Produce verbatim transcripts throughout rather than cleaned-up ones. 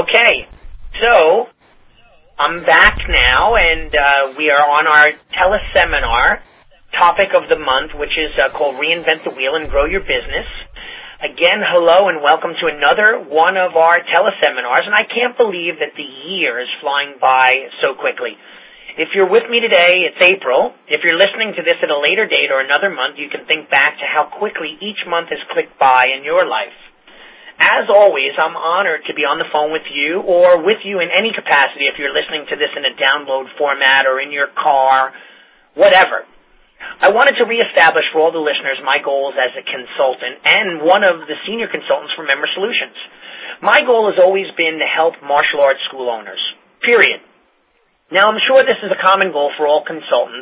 Okay, so I'm back now, and uh, we are on our teleseminar topic of the month, which is uh, called Reinvent the Wheel and Grow Your Business. Again, hello and welcome to another one of our teleseminars, and I can't believe that the year is flying by so quickly. If you're with me today, it's April. If you're listening to this at a later date or another month, you can think back to how quickly each month has clicked by in your life. As always, I'm honored to be on the phone with you or with you in any capacity if you're listening to this in a download format or in your car, whatever. I wanted to reestablish for all the listeners my goals as a consultant and one of the senior consultants for Member Solutions. My goal has always been to help martial arts school owners, period. Now, I'm sure this is a common goal for all consultants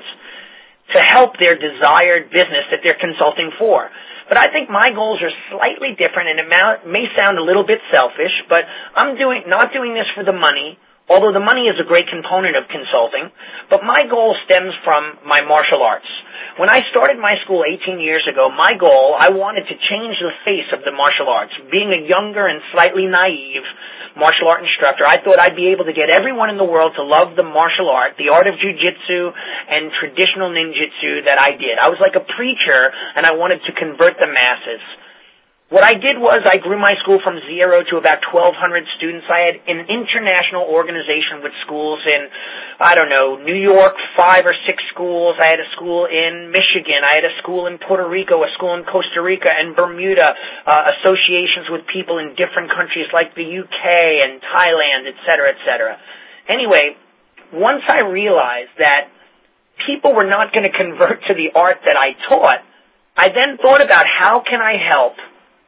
to help their desired business that they're consulting for. But I think my goals are slightly different, and it may sound a little bit selfish, but I'm doing not doing this for the money, although the money is a great component of consulting, but my goal stems from my martial arts. When I started my school eighteen years ago, my goal, I wanted to change the face of the martial arts. Being a younger and slightly naive martial art instructor, I thought I'd be able to get everyone in the world to love the martial art, the art of jiu-jitsu and traditional ninjutsu that I did. I was like a preacher, and I wanted to convert the masses. What I did was I grew my school from zero to about twelve hundred students. I had an international organization with schools in, I don't know, New York, five or six schools. I had a school in Michigan. I had a school in Puerto Rico, a school in Costa Rica and Bermuda, uh, associations with people in different countries like the U K and Thailand, et cetera, et cetera. Anyway, once I realized that people were not going to convert to the art that I taught, I then thought about how can I help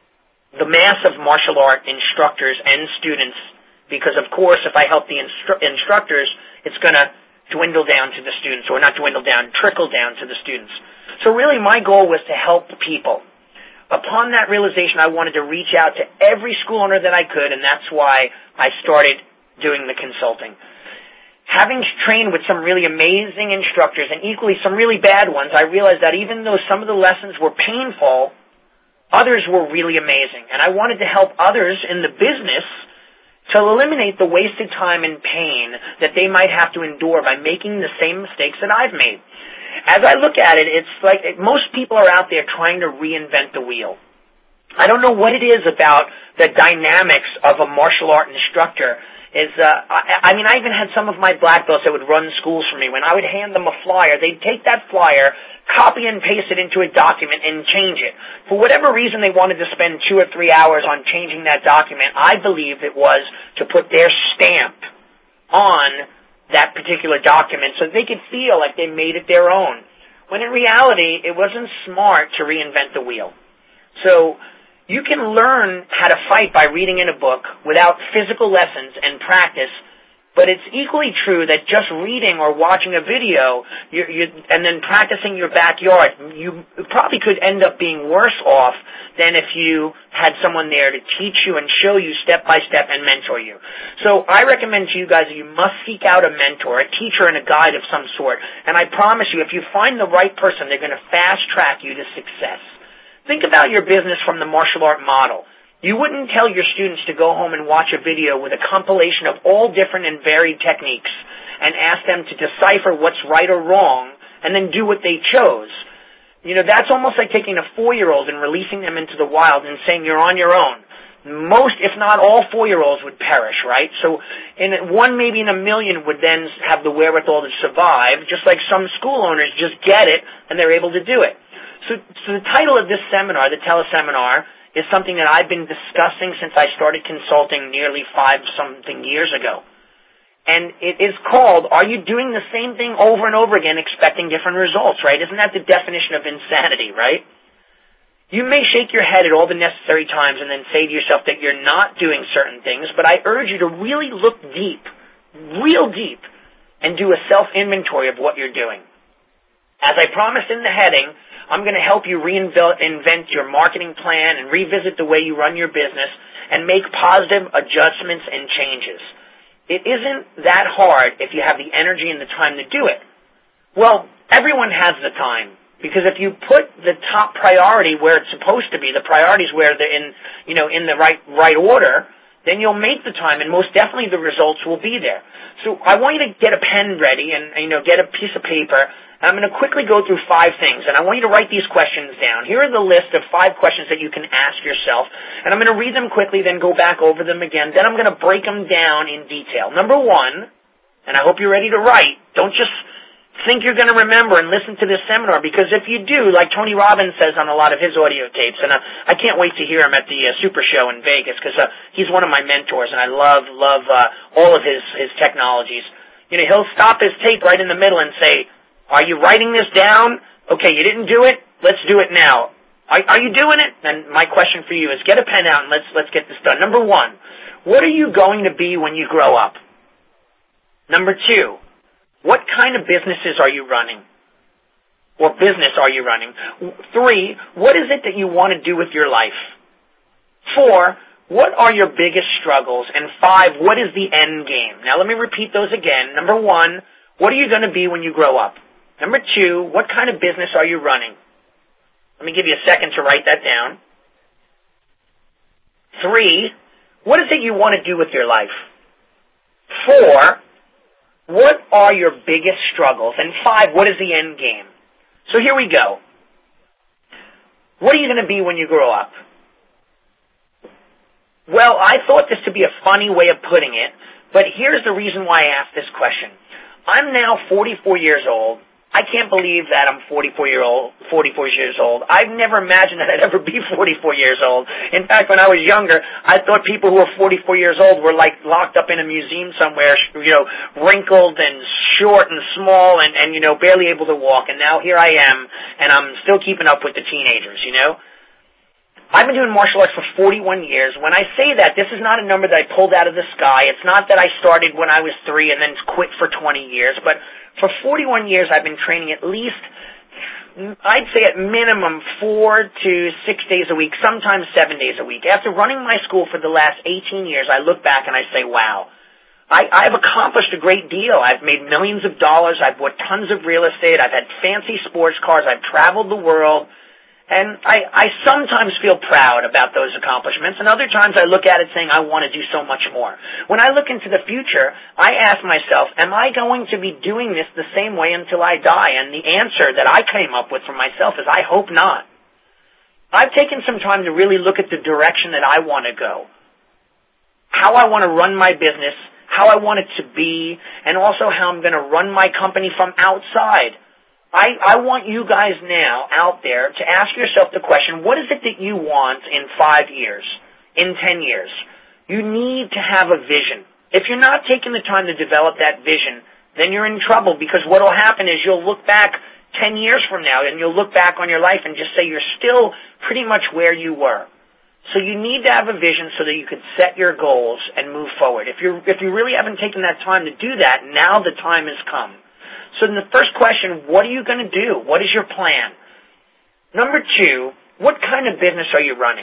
the mass of martial art instructors and students, because of course if I help the instru- instructors, it's going to dwindle down to the students, or not dwindle down, trickle down to the students. So really my goal was to help people. Upon that realization, I wanted to reach out to every school owner that I could, and that's why I started doing the consulting. Having trained with some really amazing instructors and equally some really bad ones, I realized that even though some of the lessons were painful, others were really amazing, and I wanted to help others in the business to eliminate the wasted time and pain that they might have to endure by making the same mistakes that I've made. As I look at it, it's like most people are out there trying to reinvent the wheel. I don't know what it is about the dynamics of a martial art instructor. Is uh, I, I mean, I even had some of my black belts that would run schools for me. When I would hand them a flyer, they'd take that flyer, copy and paste it into a document, and change it. For whatever reason they wanted to spend two or three hours on changing that document, I believe it was to put their stamp on that particular document so they could feel like they made it their own. When in reality, it wasn't smart to reinvent the wheel. So you can learn how to fight by reading in a book without physical lessons and practice, but it's equally true that just reading or watching a video you, you, and then practicing your backyard, you probably could end up being worse off than if you had someone there to teach you and show you step by step and mentor you. So I recommend to you guys that you must seek out a mentor, a teacher, and a guide of some sort. And I promise you, if you find the right person, they're going to fast track you to success. Think about your business from the martial art model. You wouldn't tell your students to go home and watch a video with a compilation of all different and varied techniques and ask them to decipher what's right or wrong and then do what they chose. You know, that's almost like taking a four-year-old and releasing them into the wild and saying you're on your own. Most, if not all, four-year-olds would perish, right? So in one, maybe in a million would then have the wherewithal to survive, just like some school owners just get it and they're able to do it. So, so the title of this seminar, the teleseminar, is something that I've been discussing since I started consulting nearly five-something years ago. And it is called, Are You Doing the Same Thing Over and Over Again Expecting Different Results, right? Isn't that the definition of insanity, right? You may shake your head at all the necessary times and then say to yourself that you're not doing certain things, but I urge you to really look deep, real deep, and do a self-inventory of what you're doing. As I promised in the heading, I'm going to help you reinvent your marketing plan and revisit the way you run your business and make positive adjustments and changes. It isn't that hard if you have the energy and the time to do it. Well, everyone has the time, because if you put the top priority where it's supposed to be, the priorities where they're in, you know, in the right right order, then you'll make the time, and most definitely the results will be there. So I want you to get a pen ready and, you know, get a piece of paper. I'm going to quickly go through five things, and I want you to write these questions down. Here are the list of five questions that you can ask yourself, and I'm going to read them quickly, then go back over them again. Then I'm going to break them down in detail. Number one, and I hope you're ready to write, don't just think you're going to remember and listen to this seminar, because if you do, like Tony Robbins says on a lot of his audio tapes, and uh, I can't wait to hear him at the uh, Super Show in Vegas, because uh, he's one of my mentors, and I love, love uh, all of his, his technologies. You know, he'll stop his tape right in the middle and say, are you writing this down? Okay, you didn't do it? Let's do it now. Are, are you doing it? And my question for you is get a pen out and let's let's get this done. Number one, what are you going to be when you grow up? Number two, what kind of businesses are you running? Or business are you running? Three, what is it that you want to do with your life? Four, what are your biggest struggles? And five, what is the end game? Now let me repeat those again. Number one, what are you going to be when you grow up? Number two, what kind of business are you running? Let me give you a second to write that down. Three, what is it you want to do with your life? Four, what are your biggest struggles? And five, what is the end game? So here we go. What are you going to be when you grow up? Well, I thought this to be a funny way of putting it, but here's the reason why I asked this question. I'm now forty-four years old. I can't believe that I'm forty-four year old, forty-four years old. I've never imagined that I'd ever be forty-four years old. In fact, when I was younger, I thought people who were forty-four years old were like locked up in a museum somewhere, you know, wrinkled and short and small and, and, you know, barely able to walk. And now here I am, and I'm still keeping up with the teenagers, you know. I've been doing martial arts for forty-one years. When I say that, this is not a number that I pulled out of the sky. It's not that I started when I was three and then quit for twenty years. But for forty-one years, I've been training at least, I'd say at minimum, four to six days a week, sometimes seven days a week. After running my school for the last eighteen years, I look back and I say, wow, I, I've accomplished a great deal. I've made millions of dollars. I've bought tons of real estate. I've had fancy sports cars. I've traveled the world. And I, I sometimes feel proud about those accomplishments, and other times I look at it saying I want to do so much more. When I look into the future, I ask myself, am I going to be doing this the same way until I die? And the answer that I came up with for myself is I hope not. I've taken some time to really look at the direction that I want to go, how I want to run my business, how I want it to be, and also how I'm going to run my company from outside. I, I want you guys now out there to ask yourself the question, what is it that you want in five years, in ten years? You need to have a vision. If you're not taking the time to develop that vision, then you're in trouble, because what will happen is you'll look back ten years from now and you'll look back on your life and just say you're still pretty much where you were. So you need to have a vision so that you can set your goals and move forward. If you're, if you really haven't taken that time to do that, now the time has come. So in the first question, what are you going to do? What is your plan? Number two, what kind of business are you running?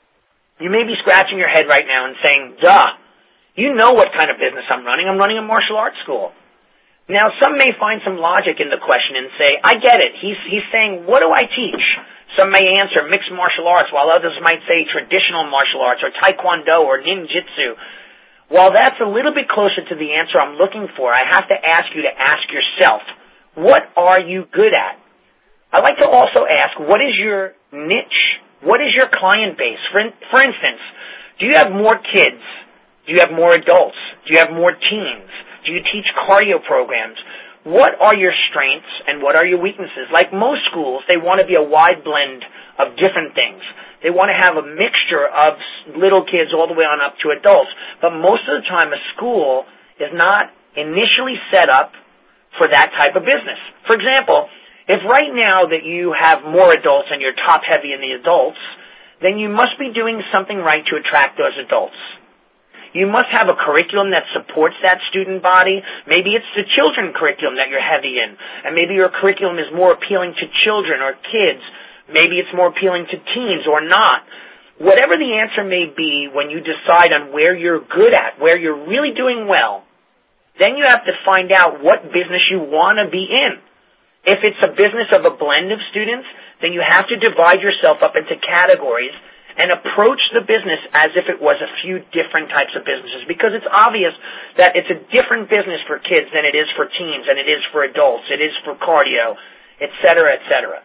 You may be scratching your head right now and saying, duh, you know what kind of business I'm running. I'm running a martial arts school. Now, some may find some logic in the question and say, I get it. He's, he's saying, what do I teach? Some may answer mixed martial arts, while others might say traditional martial arts or taekwondo or ninjutsu. While that's a little bit closer to the answer I'm looking for, I have to ask you to ask yourself, what are you good at? I'd like to also ask, what is your niche? What is your client base? For, for instance, do you have more kids? Do you have more adults? Do you have more teens? Do you teach cardio programs? What are your strengths and what are your weaknesses? Like most schools, they want to be a wide blend of different things. They want to have a mixture of little kids all the way on up to adults. But most of the time, a school is not initially set up for that type of business. For example, if right now that you have more adults and you're top heavy in the adults, then you must be doing something right to attract those adults. You must have a curriculum that supports that student body. Maybe it's the children curriculum that you're heavy in, and maybe your curriculum is more appealing to children or kids. Maybe it's more appealing to teens or not. Whatever the answer may be, when you decide on where you're good at, where you're really doing well, then you have to find out what business you want to be in. If it's a business of a blend of students, then you have to divide yourself up into categories and approach the business as if it was a few different types of businesses, because it's obvious that it's a different business for kids than it is for teens, and it is for adults, it is for cardio, et cetera, et cetera.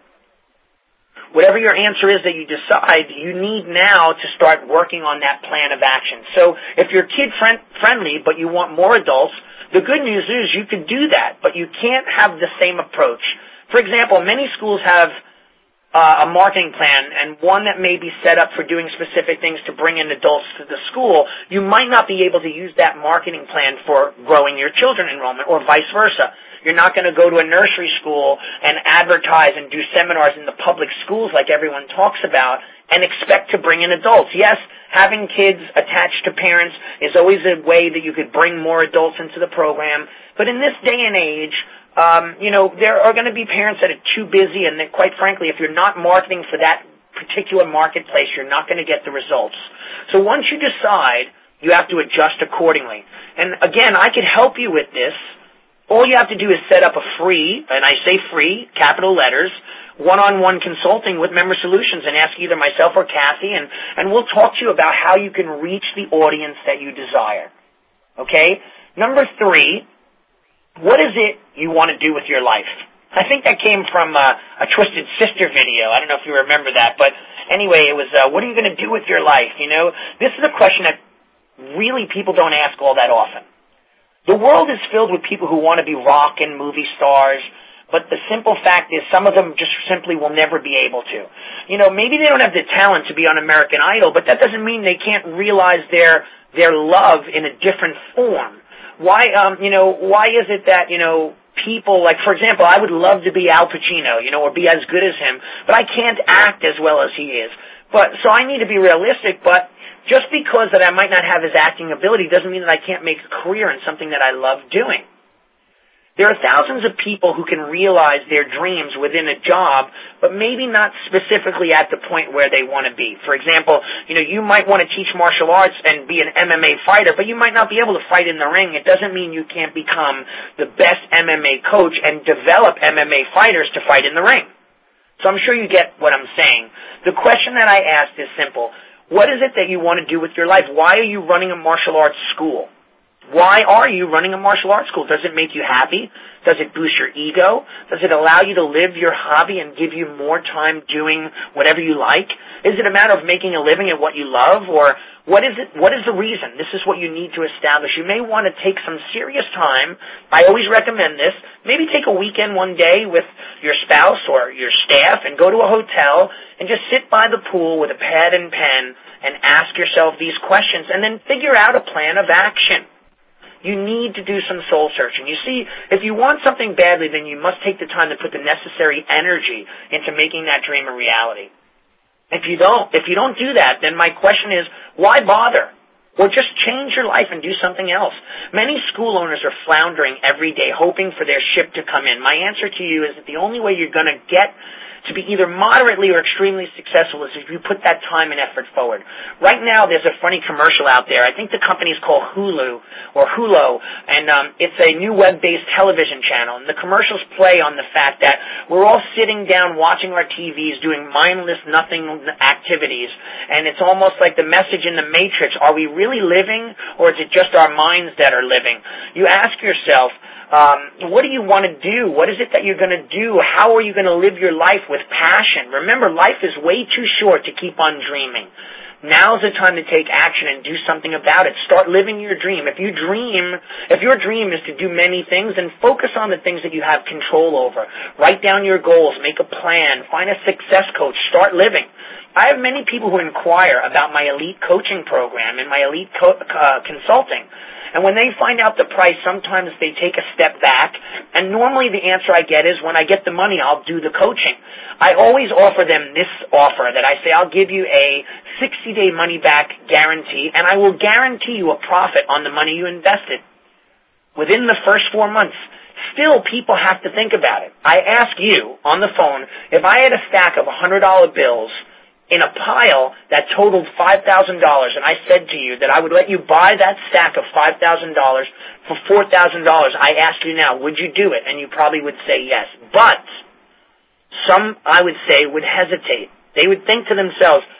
Whatever your answer is that you decide, you need now to start working on that plan of action. So if you're kid-friendly but you want more adults, the good news is you can do that, but you can't have the same approach. For example, many schools have Uh, a marketing plan, and one that may be set up for doing specific things to bring in adults to the school. You might not be able to use that marketing plan for growing your children enrollment, or vice versa. You're not going to go to a nursery school and advertise and do seminars in the public schools like everyone talks about and expect to bring in adults. Yes, having kids attached to parents is always a way that you could bring more adults into the program, but in this day and age, Um, you know, there are going to be parents that are too busy, and that, quite frankly, if you're not marketing for that particular marketplace, you're not going to get the results. So once you decide, you have to adjust accordingly. And again, I could help you with this. All you have to do is set up a free, and I say free, capital letters, one-on-one consulting with Member Solutions, and ask either myself or Kathy, and, and we'll talk to you about how you can reach the audience that you desire. Okay? Number three, what is it you want to do with your life? I think that came from uh, a Twisted Sister video. I don't know if you remember that. But anyway, it was, uh, what are you going to do with your life? You know, this is a question that really people don't ask all that often. The world is filled with people who want to be rock and movie stars, but the simple fact is some of them just simply will never be able to. You know, maybe they don't have the talent to be on American Idol, but that doesn't mean they can't realize their their love in a different form. Why, um, you know, why is it that, you know, people, like, for example, I would love to be Al Pacino, you know, or be as good as him, but I can't act as well as he is. But, so I need to be realistic, but just because that I might not have his acting ability doesn't mean that I can't make a career in something that I love doing. There are thousands of people who can realize their dreams within a job, but maybe not specifically at the point where they want to be. For example, you know, you might want to teach martial arts and be an M M A fighter, but you might not be able to fight in the ring. It doesn't mean you can't become the best M M A coach and develop M M A fighters to fight in the ring. So I'm sure you get what I'm saying. The question that I asked is simple. What is it that you want to do with your life? Why are you running a martial arts school? Why are you running a martial arts school? Does it make you happy? Does it boost your ego? Does it allow you to live your hobby and give you more time doing whatever you like? Is it a matter of making a living at what you love? Or what is it? What is the reason? This is what you need to establish. You may want to take some serious time. I always recommend this. Maybe take a weekend one day with your spouse or your staff and go to a hotel and just sit by the pool with a pad and pen and ask yourself these questions and then figure out a plan of action. You need to do some soul searching. You see, if you want something badly, then you must take the time to put the necessary energy into making that dream a reality. If you don't, if you don't do that, then my question is, why bother? Or just change your life and do something else. Many school owners are floundering every day, hoping for their ship to come in. My answer to you is that the only way you're going to get to be either moderately or extremely successful is if you put that time and effort forward. Right now, there's a funny commercial out there. I think the company is called Hulu or Hulu, and um, it's a new web-based television channel. And the commercials play on the fact that we're all sitting down watching our T Vs, doing mindless, nothing activities, and it's almost like the message in the Matrix: are we really living, or is it just our minds that are living? You ask yourself, Um, what do you want to do? What is it that you're going to do? How are you going to live your life with passion? Remember, life is way too short to keep on dreaming. Now's the time to take action and do something about it. Start living your dream. If you dream, if your dream is to do many things, then focus on the things that you have control over. Write down your goals. Make a plan. Find a success coach. Start living. I have many people who inquire about my elite coaching program and my elite co- uh, consulting. And when they find out the price, sometimes they take a step back. And normally the answer I get is, when I get the money, I'll do the coaching. I always offer them this offer that I say, I'll give you a sixty-day money-back guarantee, and I will guarantee you a profit on the money you invested within the first four months. Still, people have to think about it. I ask you on the phone, if I had a stack of one hundred dollar bills in a pile that totaled five thousand dollars, and I said to you that I would let you buy that stack of five thousand dollars for four thousand dollars, I ask you now, would you do it? And you probably would say yes. But some, I would say, would hesitate. They would think to themselves,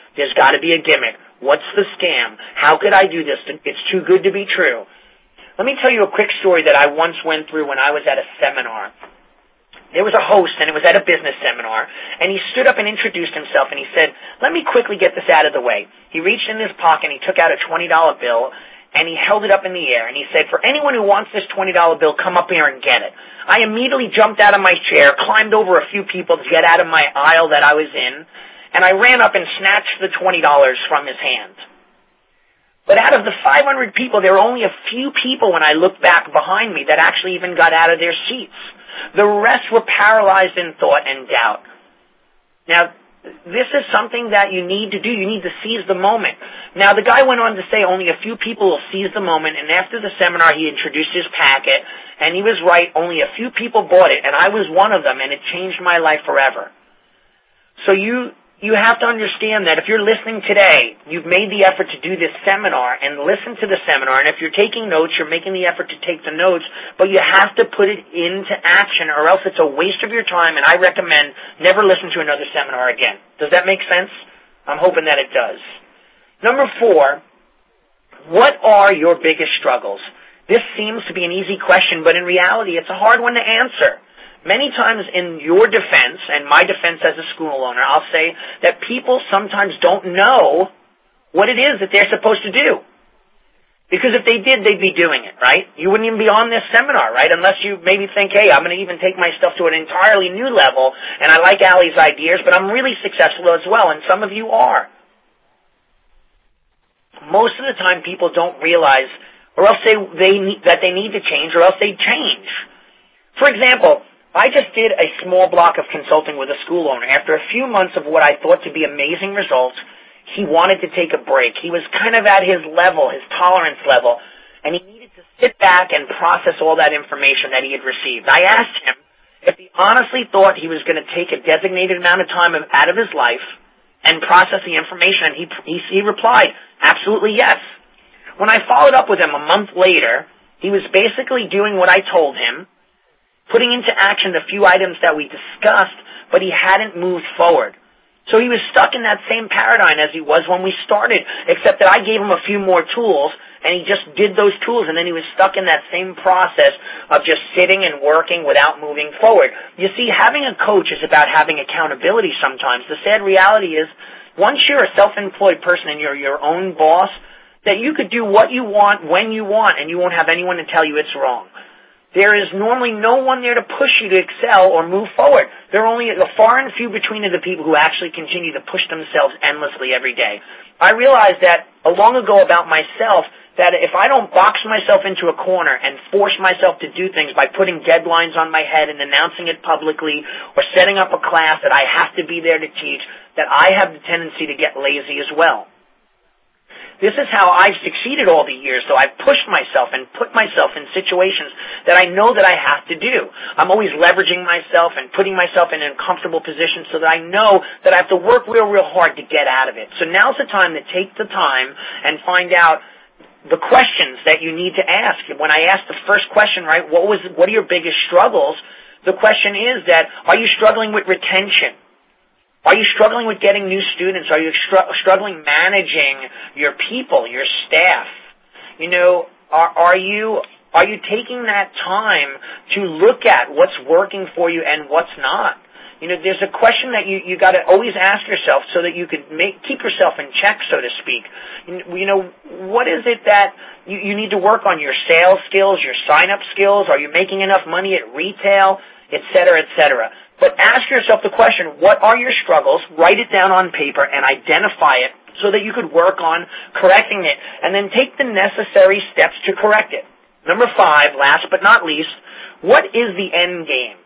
There's got to be a gimmick. What's the scam? How could I do this? It's too good to be true. Let me tell you a quick story that I once went through when I was at a seminar. There was a host, and it was at a business seminar, and he stood up and introduced himself, and he said, let me quickly get this out of the way. He reached in his pocket, and he took out a twenty dollar bill, and he held it up in the air, and he said, for anyone who wants this twenty dollar bill, come up here and get it. I immediately jumped out of my chair, climbed over a few people to get out of my aisle that I was in, and I ran up and snatched the twenty dollars from his hand. But out of the five hundred people, there were only a few people when I looked back behind me that actually even got out of their seats. The rest were paralyzed in thought and doubt. Now, this is something that you need to do. You need to seize the moment. Now, the guy went on to say only a few people will seize the moment, and after the seminar, he introduced his packet, and he was right. Only a few people bought it, and I was one of them, and it changed my life forever. So you you have to understand that if you're listening today, you've made the effort to do this seminar and listen to the seminar, and if you're taking notes, you're making the effort to take the notes, but you have to put it into action, or else it's a waste of your time, and I recommend never listen to another seminar again. Does that make sense? I'm hoping that it does. Number four, what are your biggest struggles? This seems to be an easy question, but in reality, it's a hard one to answer. Many times in your defense, and my defense as a school owner, I'll say that people sometimes don't know what it is that they're supposed to do. Because if they did, they'd be doing it, right? You wouldn't even be on this seminar, right? Unless you maybe think, hey, I'm going to even take my stuff to an entirely new level, and I like Allie's ideas, but I'm really successful as well, and some of you are. Most of the time, people don't realize, or else they, they need, that they need to change, or else they change. For example, I just did a small block of consulting with a school owner. After a few months of what I thought to be amazing results, he wanted to take a break. He was kind of at his level, his tolerance level, and he needed to sit back and process all that information that he had received. I asked him if he honestly thought he was going to take a designated amount of time out of his life and process the information, and he, he, he replied, absolutely yes. When I followed up with him a month later, he was basically doing what I told him, putting into action the few items that we discussed, but he hadn't moved forward. So he was stuck in that same paradigm as he was when we started, except that I gave him a few more tools, and he just did those tools, and then he was stuck in that same process of just sitting and working without moving forward. You see, having a coach is about having accountability sometimes. The sad reality is, once you're a self-employed person and you're your own boss, that you could do what you want, when you want, and you won't have anyone to tell you it's wrong. There is normally no one there to push you to excel or move forward. There are only a far and few between of the people who actually continue to push themselves endlessly every day. I realized that long ago about myself that if I don't box myself into a corner and force myself to do things by putting deadlines on my head and announcing it publicly or setting up a class that I have to be there to teach, that I have the tendency to get lazy as well. This is how I've succeeded all the years, so I've pushed myself and put myself in situations that I know that I have to do. I'm always leveraging myself and putting myself in an uncomfortable position so that I know that I have to work real, real hard to get out of it. So now's the time to take the time and find out the questions that you need to ask. When I asked the first question, right, what was, what are your biggest struggles? The question is that, are you struggling with retention? Are you struggling with getting new students? Are you str- struggling managing your people, your staff? You know, are, are you are you taking that time to look at what's working for you and what's not? You know, there's a question that you you got to always ask yourself so that you can make keep yourself in check, so to speak. You know, what is it that you, you need to work on? Your sales skills, your sign-up skills? Are you making enough money at retail, et cetera, et cetera? But ask yourself the question, what are your struggles? Write it down on paper and identify it so that you could work on correcting it, and then take the necessary steps to correct it. Number five, last but not least, what is the end game?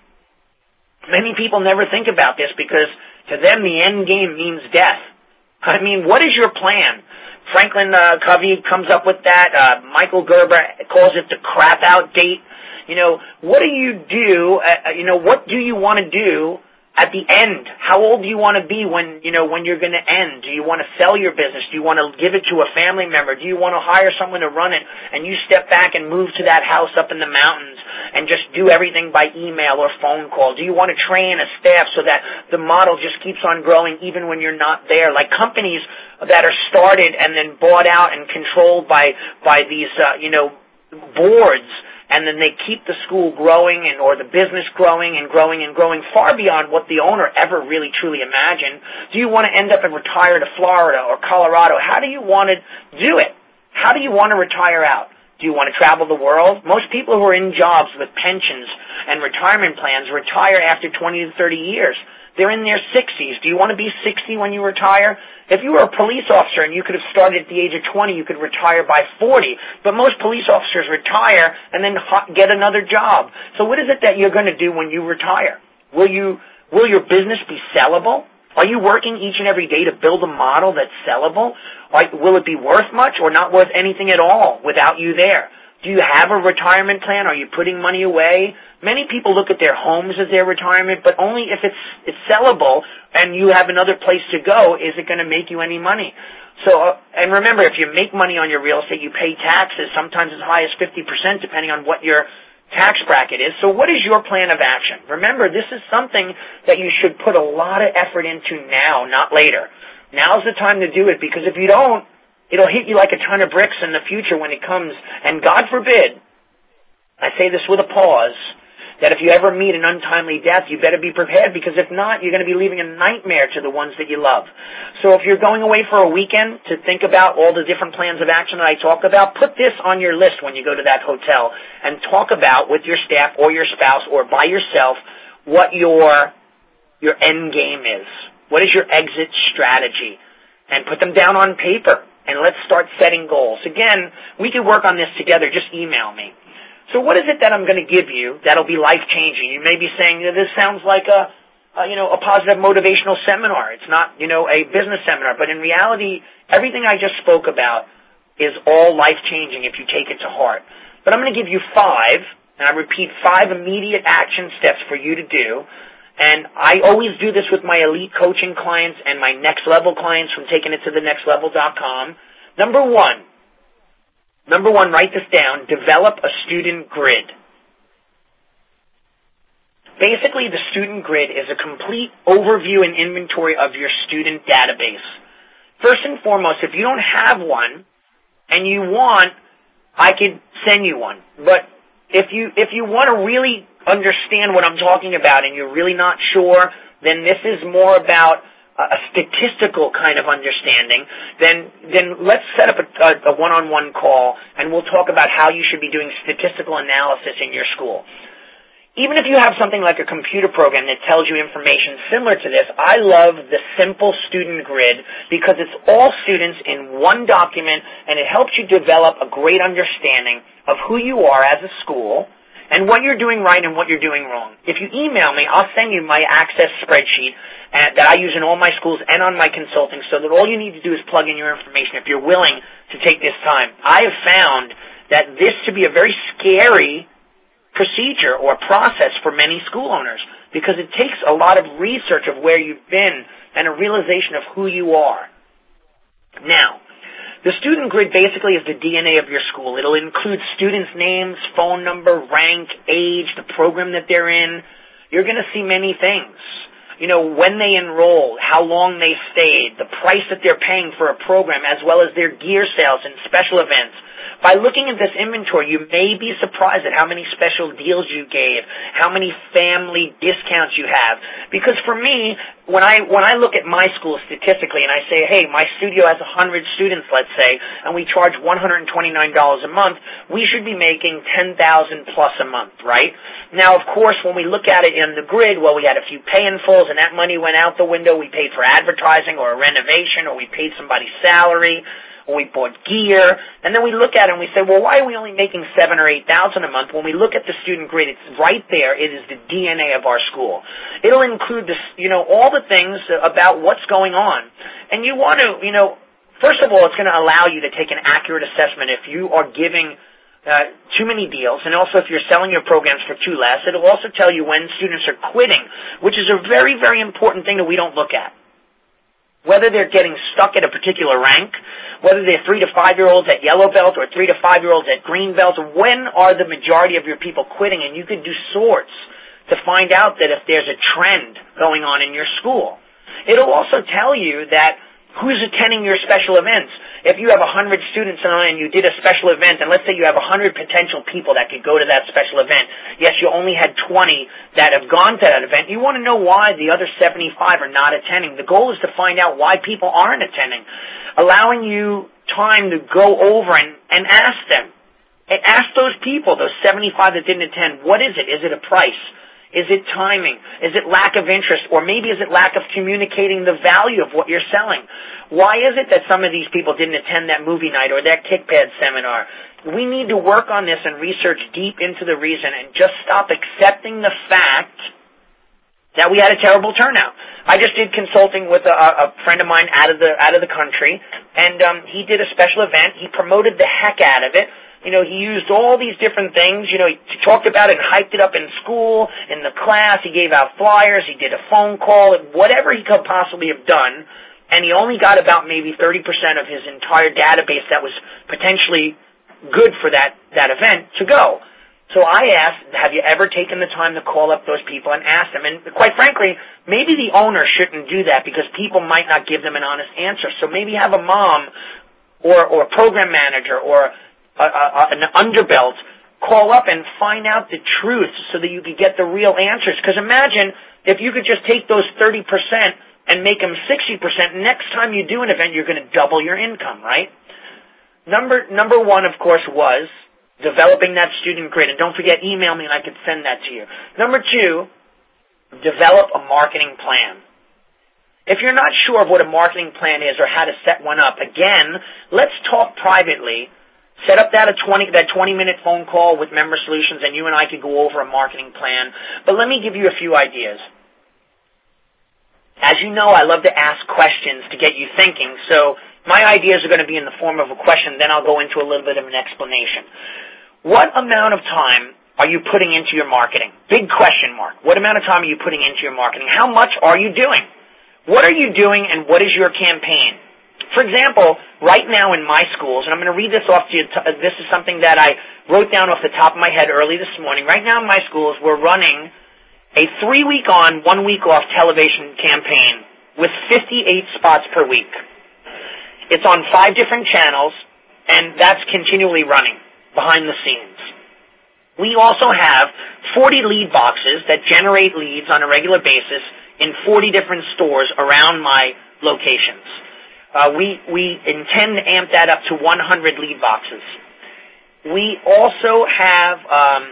Many people never think about this because to them the end game means death. I mean, what is your plan? Franklin uh, Covey comes up with that. Uh, Michael Gerber calls it the crap out date. You know, what do you do, uh, you know, what do you want to do at the end? How old do you want to be when, you know, when you're going to end? Do you want to sell your business? Do you want to give it to a family member? Do you want to hire someone to run it and you step back and move to that house up in the mountains and just do everything by email or phone call? Do you want to train a staff so that the model just keeps on growing even when you're not there? Like companies that are started and then bought out and controlled by, by these, uh, you know, boards, and then they keep the school growing and or the business growing and growing and growing far beyond what the owner ever really truly imagined. Do you want to end up and retire to Florida or Colorado? How do you want to do it? How do you want to retire out? Do you want to travel the world? Most people who are in jobs with pensions and retirement plans retire after twenty to thirty years. They're in their sixties. Do you want to be sixty when you retire? If you were a police officer and you could have started at the age of twenty, you could retire by forty. But most police officers retire and then get another job. So what is it that you're going to do when you retire? Will you, will your business be sellable? Are you working each and every day to build a model that's sellable? Or will it be worth much or not worth anything at all without you there? Do you have a retirement plan? Are you putting money away? Many people look at their homes as their retirement, but only if it's it's sellable and you have another place to go is it going to make you any money. So, uh, and remember, if you make money on your real estate, you pay taxes, sometimes as high as fifty percent, depending on what your tax bracket is. So what is your plan of action? Remember, this is something that you should put a lot of effort into now, not later. Now's the time to do it, because if you don't, it'll hit you like a ton of bricks in the future when it comes. And God forbid, I say this with a pause, that if you ever meet an untimely death, you better be prepared, because if not, you're going to be leaving a nightmare to the ones that you love. So if you're going away for a weekend to think about all the different plans of action that I talk about, put this on your list when you go to that hotel and talk about with your staff or your spouse or by yourself what your your end game is. What is your exit strategy? And put them down on paper, and let's start setting goals. Again, we can work on this together. Just email me. So what is it that I'm going to give you that'll be life-changing? You may be saying, this sounds like a, a, you know, a positive motivational seminar. It's not, you know, a business seminar. But in reality, everything I just spoke about is all life-changing if you take it to heart. But I'm going to give you five, and I repeat, five immediate action steps for you to do. And I always do this with my elite coaching clients and my next-level clients from taking it to the next level dot com. Number one, Number one, write this down, develop a student grid. Basically, the student grid is a complete overview and inventory of your student database. First and foremost, if you don't have one and you want, I could send you one. But if you if you want to really understand what I'm talking about and you're really not sure, then this is more about a statistical kind of understanding, then then let's set up a, a, a one-on-one call, and we'll talk about how you should be doing statistical analysis in your school. Even if you have something like a computer program that tells you information similar to this, I love the simple student grid because it's all students in one document, and it helps you develop a great understanding of who you are as a school and what you're doing right and what you're doing wrong. If you email me, I'll send you my Access spreadsheet uh, that I use in all my schools and on my consulting, so that all you need to do is plug in your information if you're willing to take this time. I have found that this to be a very scary procedure or process for many school owners, because it takes a lot of research of where you've been and a realization of who you are. Now, the student grid basically is the D N A of your school. It'll include students' names, phone number, rank, age, the program that they're in. You're going to see many things. You know, when they enrolled, how long they stayed, the price that they're paying for a program, as well as their gear sales and special events. By looking at this inventory, you may be surprised at how many special deals you gave, how many family discounts you have. Because for me, when I when I look at my school statistically and I say, hey, my studio has one hundred students, let's say, and we charge one hundred twenty-nine dollars a month, we should be making ten thousand dollars plus a month, right? Now, of course, when we look at it in the grid, well, we had a few pay-in-fulls, and that money went out the window. We paid for advertising or a renovation, or we paid somebody's salary, or we bought gear, and then we look at it and we say, well, why are we only making seven or eight thousand a month? When we look at the student grid, it's right there. It is the D N A of our school. It'll include this, you know, all the things about what's going on, and you want to, you know, first of all, it's going to allow you to take an accurate assessment if you are giving uh, too many deals, and also if you're selling your programs for too less. It'll also tell you when students are quitting, which is a very, very important thing that we don't look at. whether they're getting stuck at a particular rank, whether they're three to five-year-olds at yellow belt or three to five-year-olds at green belt, when are the majority of your people quitting? And you could do sorts to find out that if there's a trend going on in your school. It'll also tell you that who's attending your special events. If you have one hundred students and you did a special event, and let's say you have one hundred potential people that could go to that special event, yes, you only had twenty that have gone to that event, you want to know why the other seventy-five are not attending. The goal is to find out why people aren't attending, allowing you time to go over and, and ask them. Ask those people, those seventy-five that didn't attend, what is it? Is it a price? Is it timing? Is it lack of interest? Or maybe is it lack of communicating the value of what you're selling? Why is it that some of these people didn't attend that movie night or that kickpad seminar? We need to work on this and research deep into the reason and just stop accepting the fact that we had a terrible turnout. I just did consulting with a, a friend of mine out of the out of the country, and um, he did a special event. He promoted the heck out of it. You know, he used all these different things. You know, he talked about it and hyped it up in school, in the class. He gave out flyers. He did a phone call, whatever he could possibly have done. And he only got about maybe thirty percent of his entire database that was potentially good for that, that event to go. So I asked, have you ever taken the time to call up those people and ask them? And quite frankly, maybe the owner shouldn't do that because people might not give them an honest answer. So maybe have a mom or, or a program manager or A, a, an underbelt, call up and find out the truth so that you could get the real answers. Because imagine if you could just take those thirty percent and make them sixty percent. Next time you do an event, you're going to double your income, right? Number number one, of course, was developing that student grid. And don't forget, email me and I could send that to you. Number two, develop a marketing plan. If you're not sure of what a marketing plan is or how to set one up, again, let's talk privately. Set up that a twenty that twenty minute phone call with Member Solutions, and you and I could go over a marketing plan. But let me give you a few ideas. As you know, I love to ask questions to get you thinking. So my ideas are going to be in the form of a question. Then I'll go into a little bit of an explanation. What amount of time are you putting into your marketing? Big question mark. What amount of time are you putting into your marketing? How much are you doing? What are you doing, and what is your campaign? For example, right now in my schools, and I'm going to read this off to you. This is something that I wrote down off the top of my head early this morning. Right now in my schools, we're running a three-week on, one-week off television campaign with fifty-eight spots per week. It's on five different channels, and that's continually running behind the scenes. We also have forty lead boxes that generate leads on a regular basis in forty different stores around my locations. Uh, we, we intend to amp that up to one hundred lead boxes. We also have um,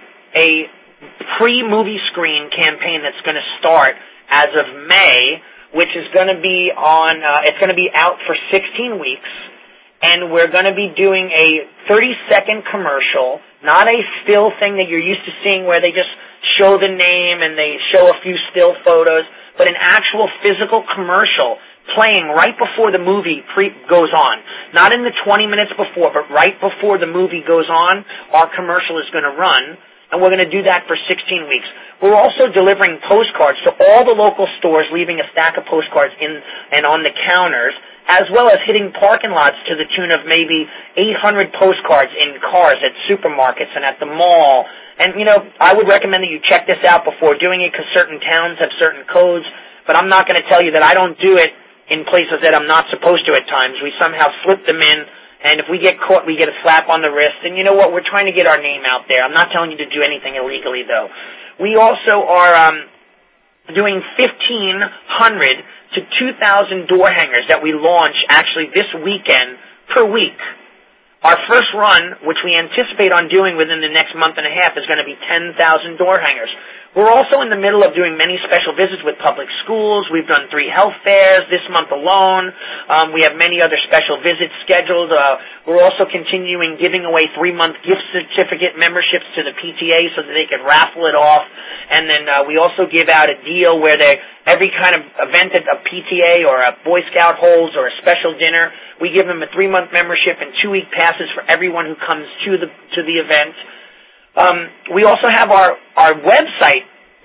a pre-movie screen campaign that's going to start as of May, which is going to be on, uh, it's going to be out for sixteen weeks, and we're going to be doing a thirty second commercial, not a still thing that you're used to seeing where they just show the name and they show a few still photos, but an actual physical commercial playing right before the movie pre- goes on. Not in the twenty minutes before, but right before the movie goes on, our commercial is going to run, and we're going to do that for sixteen weeks. We're also delivering postcards to all the local stores, leaving a stack of postcards in and on the counters, as well as hitting parking lots to the tune of maybe eight hundred postcards in cars at supermarkets and at the mall. And, you know, I would recommend that you check this out before doing it because certain towns have certain codes, but I'm not going to tell you that I don't do it in places that I'm not supposed to at times. We somehow slip them in, and if we get caught, we get a slap on the wrist. And you know what? We're trying to get our name out there. I'm not telling you to do anything illegally, though. We also are um, doing fifteen hundred to two thousand door hangers that we launch actually this weekend per week. Our first run, which we anticipate on doing within the next month and a half, is going to be ten thousand door hangers. We're also in the middle of doing many special visits with public schools. We've done three health fairs this month alone. Um, we have many other special visits scheduled. Uh, we're also continuing giving away three-month gift certificate memberships to the P T A so that they can raffle it off. And then uh, we also give out a deal where they every kind of event that a P T A or a Boy Scout holds or a special dinner, we give them a three-month membership and two-week passes for everyone who comes to the to the event. Um, we also have our, our website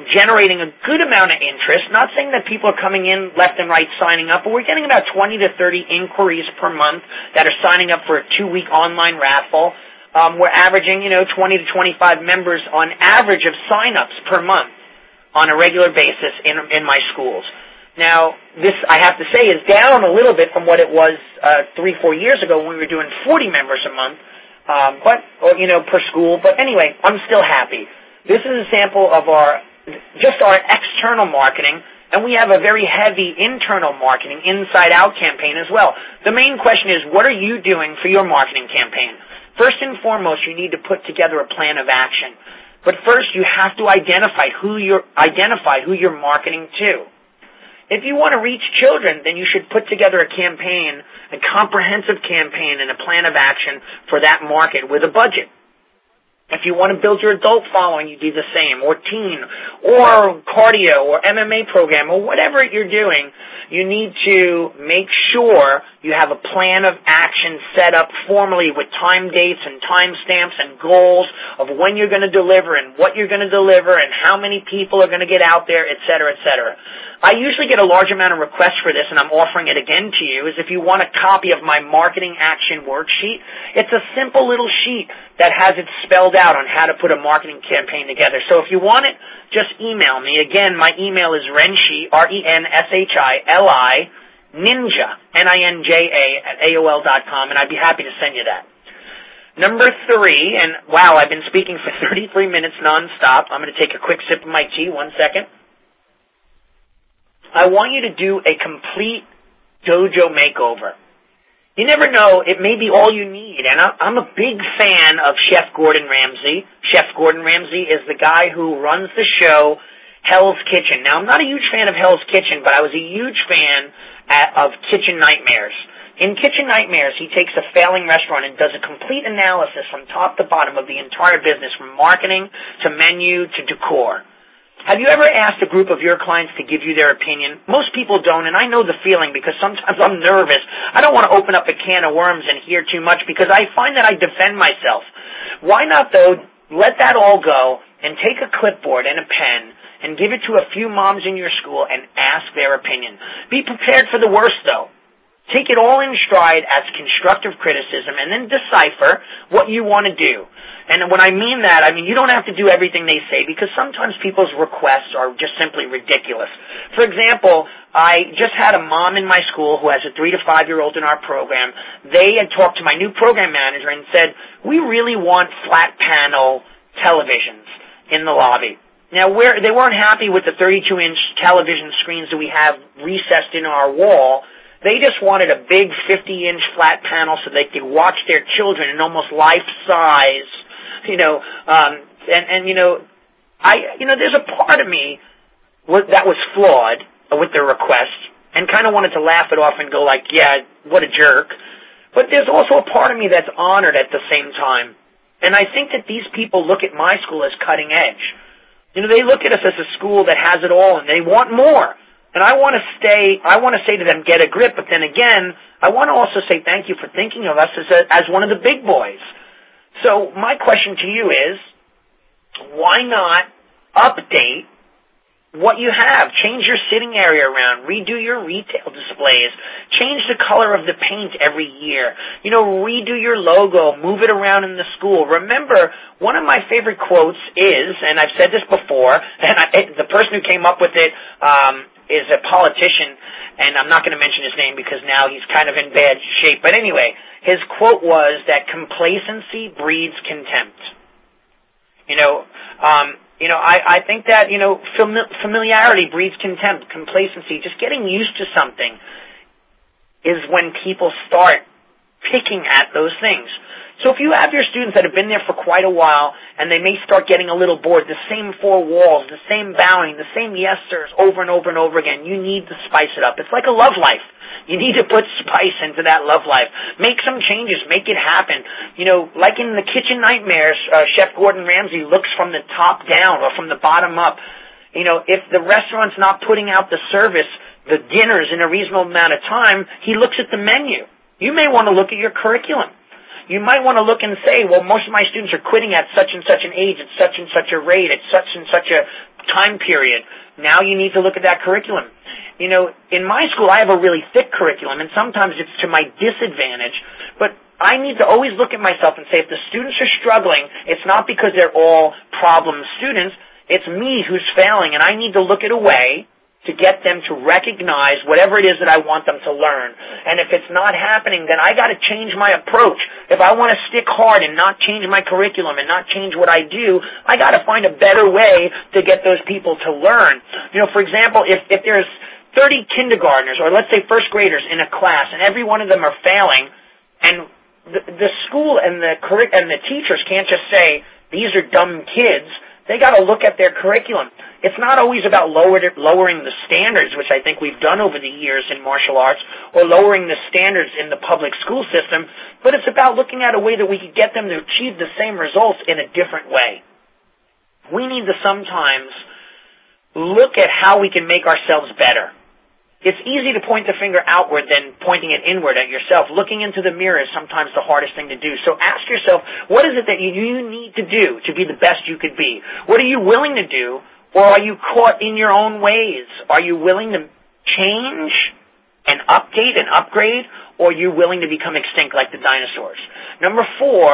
generating a good amount of interest. Not saying that people are coming in left and right signing up, but we're getting about twenty to thirty inquiries per month that are signing up for a two-week online raffle. Um, we're averaging, you know, twenty to twenty-five members on average of sign-ups per month on a regular basis in in my schools. Now, this, I have to say, is down a little bit from what it was uh, three, four years ago when we were doing forty members a month, um, but or, you know, per school. But anyway, I'm still happy. This is a sample of our just our external marketing, and we have a very heavy internal marketing, inside-out campaign as well. The main question is, what are you doing for your marketing campaign? First and foremost, you need to put together a plan of action. But first, you have to identify who you're identify who you're marketing to. If you want to reach children, then you should put together a campaign, a comprehensive campaign, and a plan of action for that market with a budget. If you want to build your adult following, you do the same, or teen, or cardio, or M M A program, or whatever you're doing. You need to make sure you have a plan of action set up formally with time dates and time stamps and goals of when you're going to deliver and what you're going to deliver and how many people are going to get out there, et cetera, et cetera. I usually get a large amount of requests for this, and I'm offering it again to you, is if you want a copy of my marketing action worksheet. It's a simple little sheet that has it spelled out on how to put a marketing campaign together. So if you want it, just email me. Again, my email is Renshi, R E N S H I L I, Ninja, N I N J A, at A O L dot com, and I'd be happy to send you that. Number three, and wow, I've been speaking for thirty-three minutes nonstop. I'm going to take a quick sip of my tea. One second. I want you to do a complete dojo makeover. You never know, it may be all you need. And I'm a big fan of Chef Gordon Ramsay. Chef Gordon Ramsay is the guy who runs the show Hell's Kitchen. Now, I'm not a huge fan of Hell's Kitchen, but I was a huge fan at, of Kitchen Nightmares. In Kitchen Nightmares, he takes a failing restaurant and does a complete analysis from top to bottom of the entire business, from marketing to menu to decor. Have you ever asked a group of your clients to give you their opinion? Most people don't, and I know the feeling because sometimes I'm nervous. I don't want to open up a can of worms and hear too much because I find that I defend myself. Why not, though, let that all go and take a clipboard and a pen and give it to a few moms in your school and ask their opinion. Be prepared for the worst, though. Take it all in stride as constructive criticism and then decipher what you want to do. And when I mean that, I mean you don't have to do everything they say because sometimes people's requests are just simply ridiculous. For example, I just had a mom in my school who has a three to five-year-old in our program. They had talked to my new program manager and said, we really want flat panel televisions in the lobby. Now, we're, they weren't happy with the thirty-two inch television screens that we have recessed in our wall. They just wanted a big fifty inch flat panel so they could watch their children in almost life-size. You know, um, and, and, you know, I, you know, there's a part of me that was flawed with their request and kind of wanted to laugh it off and go like, yeah, what a jerk. But there's also a part of me that's honored at the same time. And I think that these people look at my school as cutting edge. You know, they look at us as a school that has it all and they want more. And I want to stay, I want to say to them, get a grip. But then again, I want to also say thank you for thinking of us as, a, as one of the big boys. So my question to you is, why not update what you have? Change your sitting area around. Redo your retail displays. Change the color of the paint every year. You know, redo your logo. Move it around in the school. Remember, one of my favorite quotes is, and I've said this before, and I, the person who came up with it um, is a politician, and I'm not going to mention his name because now he's kind of in bad shape. But anyway, his quote was that complacency breeds contempt. You know, um, you know, I, I think that, you know, fami- familiarity breeds contempt, complacency. Just getting used to something is when people start picking at those things. So if you have your students that have been there for quite a while and they may start getting a little bored, the same four walls, the same bowing, the same yes sirs over and over and over again, you need to spice it up. It's like a love life. You need to put spice into that love life. Make some changes. Make it happen. You know, like in the Kitchen Nightmares, uh, Chef Gordon Ramsay looks from the top down or from the bottom up. You know, if the restaurant's not putting out the service, the dinners in a reasonable amount of time, he looks at the menu. You may want to look at your curriculum. You might want to look and say, well, most of my students are quitting at such and such an age, at such and such a rate, at such and such a time period. Now you need to look at that curriculum. You know, in my school, I have a really thick curriculum, and sometimes it's to my disadvantage. But I need to always look at myself and say, if the students are struggling, it's not because they're all problem students. It's me who's failing, and I need to look at a way to get them to recognize whatever it is that I want them to learn. And if it's not happening, then I got to change my approach. If I want to stick hard and not change my curriculum and not change what I do, I got to find a better way to get those people to learn. You know, for example, if, if there's thirty kindergartners, or let's say first graders in a class, and every one of them are failing, and the, the school and the curric- and the teachers can't just say, these are dumb kids. They got to look at their curriculum. It's not always about lower, lowering the standards, which I think we've done over the years in martial arts, or lowering the standards in the public school system, but it's about looking at a way that we could get them to achieve the same results in a different way. We need to sometimes look at how we can make ourselves better. It's easy to point the finger outward than pointing it inward at yourself. Looking into the mirror is sometimes the hardest thing to do. So ask yourself, what is it that you need to do to be the best you could be? What are you willing to do? Or are you caught in your own ways? Are you willing to change and update and upgrade? Or are you willing to become extinct like the dinosaurs? Number four,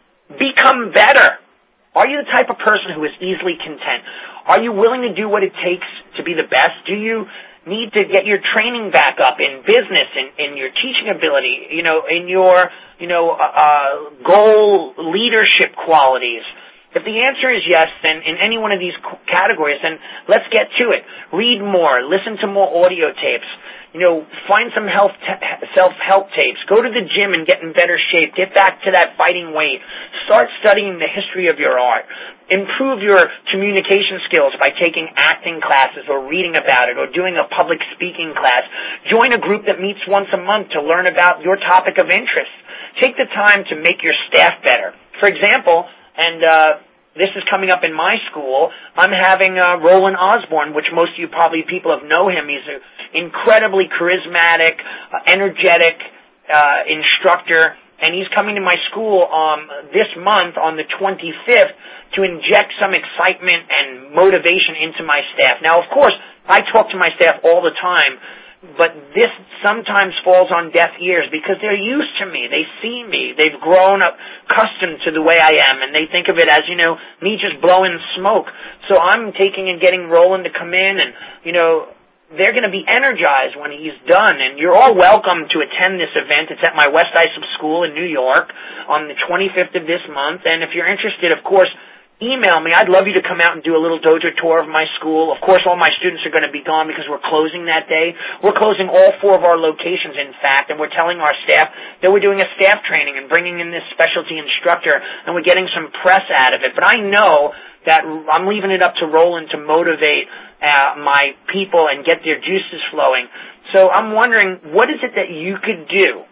become better. Are you the type of person who is easily content? Are you willing to do what it takes to be the best? Do you need to get your training back up in business, in, in your teaching ability, you know, in your, you know, uh, goal leadership qualities? If the answer is yes, then in any one of these categories, then let's get to it. Read more, listen to more audio tapes, you know, find some health t- self-help tapes, go to the gym and get in better shape, get back to that fighting weight, start studying the history of your art, improve your communication skills by taking acting classes or reading about it or doing a public speaking class, join a group that meets once a month to learn about your topic of interest. Take the time to make your staff better. For example, and uh, this is coming up in my school, I'm having uh, Roland Osborne, which most of you probably people have know him. He's an incredibly charismatic, uh, energetic uh, instructor, and he's coming to my school um, this month on the twenty-fifth to inject some excitement and motivation into my staff. Now, of course, I talk to my staff all the time, but this sometimes falls on deaf ears because they're used to me. They see me. They've grown up accustomed to the way I am, and they think of it as, you know, me just blowing smoke. So I'm taking and getting Roland to come in, and, you know, they're going to be energized when he's done. And you're all welcome to attend this event. It's at my West Islip School in New York on the twenty-fifth of this month. And if you're interested, of course, email me. I'd love you to come out and do a little dojo tour of my school. Of course, all my students are going to be gone because we're closing that day. We're closing all four of our locations, in fact, and we're telling our staff that we're doing a staff training and bringing in this specialty instructor, and we're getting some press out of it. But I know that I'm leaving it up to Roland to motivate uh, my people and get their juices flowing. So I'm wondering, what is it that you could do?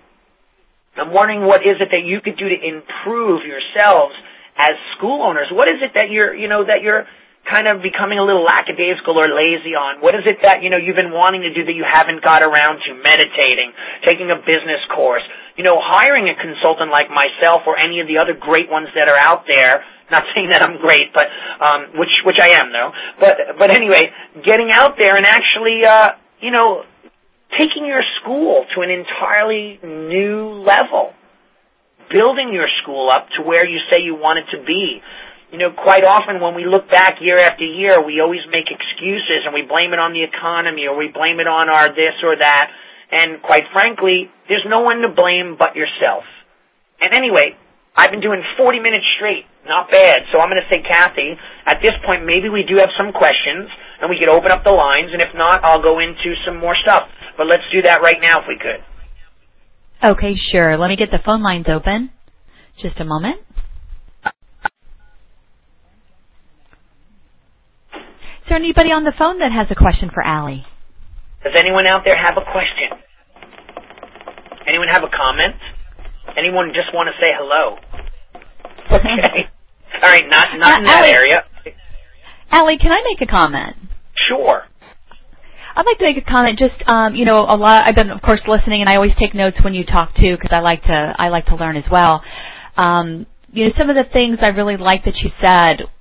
I'm wondering, what is it that you could do to improve yourselves as school owners? What is it that you're, you know, that you're kind of becoming a little lackadaisical or lazy on? What is it that, you know, you've been wanting to do that you haven't got around to? Meditating, taking a business course, you know, hiring a consultant like myself or any of the other great ones that are out there. Not saying that I'm great, but, um, which, which I am though. But, but anyway, getting out there and actually, uh, you know, taking your school to an entirely new level. Building your school up to where you say you want it to be. You know, quite often when we look back year after year, we always make excuses and we blame it on the economy or we blame it on our this or that. And quite frankly, there's no one to blame but yourself. And anyway, I've been doing forty minutes straight. Not bad. So I'm going to say, Kathy, at this point, maybe we do have some questions and we could open up the lines. And if not, I'll go into some more stuff. But let's do that right now if we could. Okay, sure. Let me get the phone lines open. Just a moment. Is there anybody on the phone that has a question for Allie? Does anyone out there have a question? Anyone have a comment? Anyone just want to say hello? Okay. All right, not not uh, in that Allie, area. Allie, can I make a comment? Sure. I'd like to make a comment. Just um, you know, a lot. I've been, of course, listening, and I always take notes when you talk too, because I like to. I like to learn as well. Um, you know, some of the things I really like that you said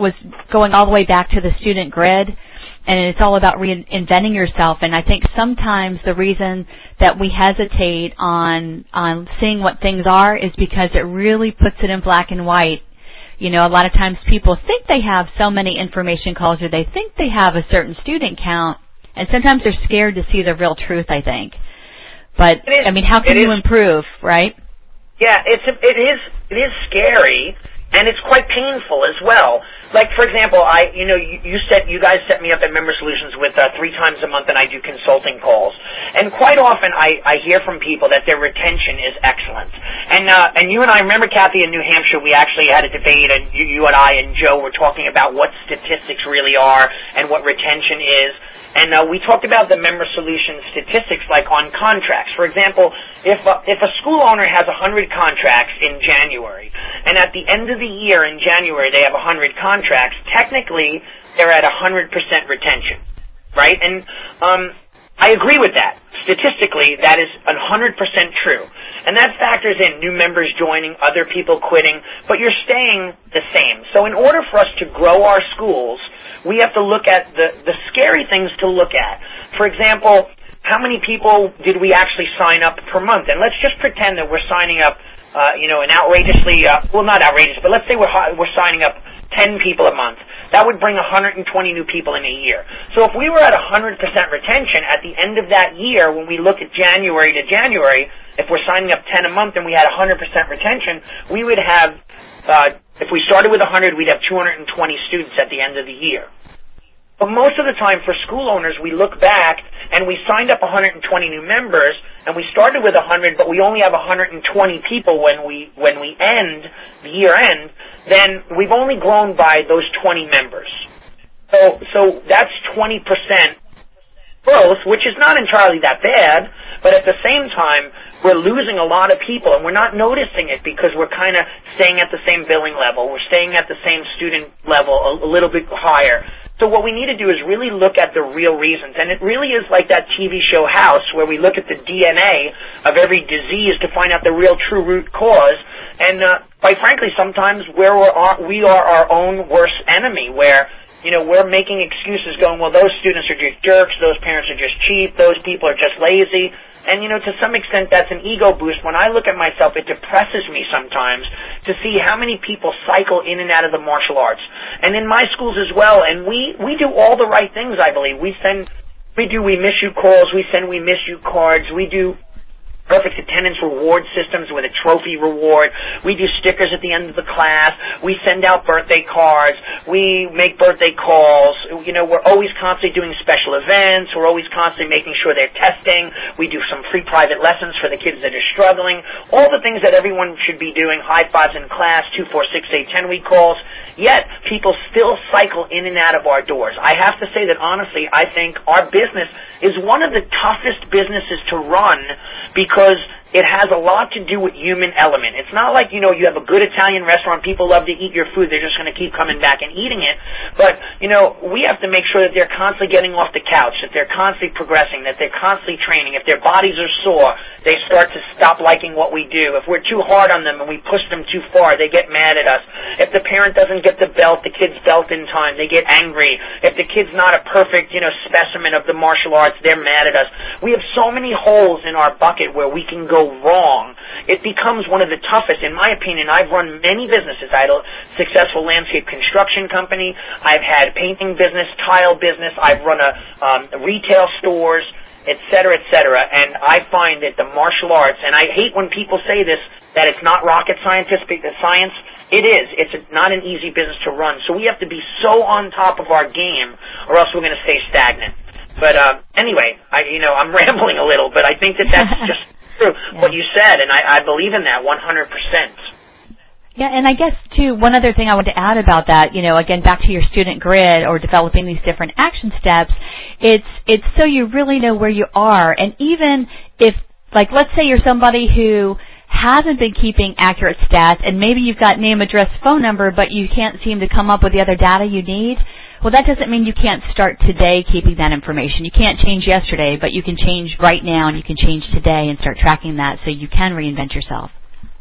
was going all the way back to the student grid, and it's all about reinventing yourself. And I think sometimes the reason that we hesitate on on seeing what things are is because it really puts it in black and white. You know, a lot of times people think they have so many information calls, or they think they have a certain student count, and sometimes they're scared to see the real truth, I think. But, is, I mean, how can you is, improve, right? Yeah, it's a, it is it is scary, and it's quite painful as well. Like, for example, I, you know, you, you set, you guys set me up at Member Solutions with uh, three times a month, and I do consulting calls. And quite often, I, I hear from people that their retention is excellent. And uh, and you and I remember, Kathy, in New Hampshire, we actually had a debate, and you, you and I and Joe were talking about what statistics really are and what retention is. And uh, we talked about the Member Solutions statistics, like on contracts. For example, if uh, if a school owner has one hundred contracts in January, and at the end of the year in January they have one hundred contracts, technically they're at one hundred percent retention, right? And um, I agree with that. Statistically, that is one hundred percent true. And that factors in new members joining, other people quitting, but you're staying the same. So in order for us to grow our schools, we have to look at the, the scary things to look at. For example, how many people did we actually sign up per month? And let's just pretend that we're signing up, uh, you know, an outrageously, uh, well, not outrageous, but let's say we're, we're signing up ten people a month. That would bring one hundred twenty new people in a year. So if we were at one hundred percent retention at the end of that year, when we look at January to January, if we're signing up ten a month and we had one hundred percent retention, we would have, uh, if we started with one hundred, we'd have two hundred twenty students at the end of the year. But most of the time for school owners, we look back and we signed up one hundred twenty new members, and we started with one hundred, but we only have one hundred twenty people when we when we end the year end. Then we've only grown by those twenty members. So so that's twenty percent growth, which is not entirely that bad. But at the same time, we're losing a lot of people, and we're not noticing it because we're kind of staying at the same billing level. We're staying at the same student level, a, a little bit higher. So what we need to do is really look at the real reasons. And it really is like that T V show House, where we look at the D N A of every disease to find out the real true root cause. And uh, quite frankly, sometimes where we're our, we are our own worst enemy, where, you know, we're making excuses going, well, those students are just jerks, those parents are just cheap, those people are just lazy. And, you know, to some extent, that's an ego boost. When I look at myself, it depresses me sometimes to see how many people cycle in and out of the martial arts. And in my schools as well, and we, we do all the right things, I believe. We send, we do we miss you calls, we send we miss you cards, we do perfect attendance reward systems with a trophy reward. We do stickers at the end of the class. We send out birthday cards. We make birthday calls. You know, we're always constantly doing special events. We're always constantly making sure they're testing. We do some free private lessons for the kids that are struggling. All the things that everyone should be doing, high fives in class, two, four, six, eight, ten-week calls. Yet, people still cycle in and out of our doors. I have to say that, honestly, I think our business is one of the toughest businesses to run because it has a lot to do with human element. It's not like, you know, you have a good Italian restaurant, people love to eat your food, they're just going to keep coming back and eating it. But, you know, we have to make sure that they're constantly getting off the couch, that they're constantly progressing, that they're constantly training. If their bodies are sore, they start to stop liking what we do. If we're too hard on them and we push them too far, they get mad at us. If the parent doesn't get the belt, the kid's belt in time, they get angry. If the kid's not a perfect, you know, specimen of the martial arts, they're mad at us. We have so many holes in our bucket where we can go wrong. It becomes one of the toughest. In my opinion, I've run many businesses. I had a successful landscape construction company. I've had painting business, tile business. I've run a um, retail stores, et cetera, et cetera. And I find that the martial arts, and I hate when people say this, that it's not rocket scientific science. It is. It's not an easy business to run. So we have to be so on top of our game, or else we're going to stay stagnant. But uh, anyway, I, you know, I'm rambling a little, but I think that that's just true, yeah. What you said, and I, I believe in that one hundred percent. Yeah, and I guess, too, one other thing I want to add about that, you know, again, back to your student grid or developing these different action steps, it's it's so you really know where you are. And even if, like, let's say you're somebody who hasn't been keeping accurate stats, and maybe you've got name, address, phone number, but you can't seem to come up with the other data you need, well, that doesn't mean you can't start today keeping that information. You can't change yesterday, but you can change right now, and you can change today and start tracking that so you can reinvent yourself.